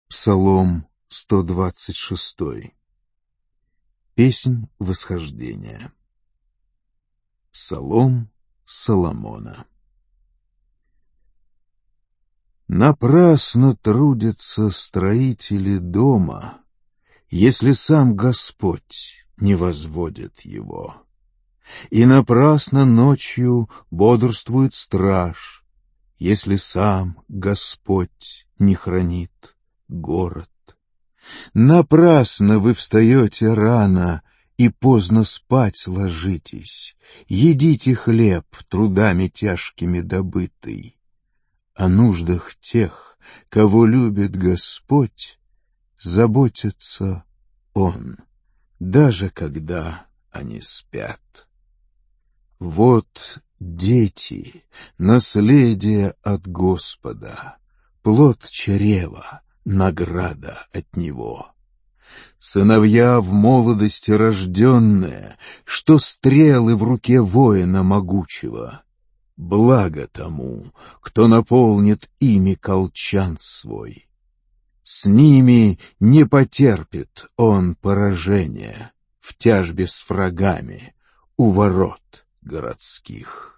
Псалом 126. Песнь восхождения. Псалом Соломона. Напрасно трудятся строители дома, если сам Господь не возводит его. И напрасно ночью бодрствует страж, если сам Господь не хранит город. Напрасно вы встаете рано и поздно спать ложитесь, едите хлеб трудами тяжкими добытый. О нуждах тех, кого любит Господь, заботится Он, даже когда они спят. Вот дети, наследие от Господа, плод чрева, награда от Него. Сыновья в молодости рожденные, что стрелы в руке воина могучего. Благо тому, кто наполнит ими колчан свой. С ними не потерпит он поражения в тяжбе с врагами у ворот городских.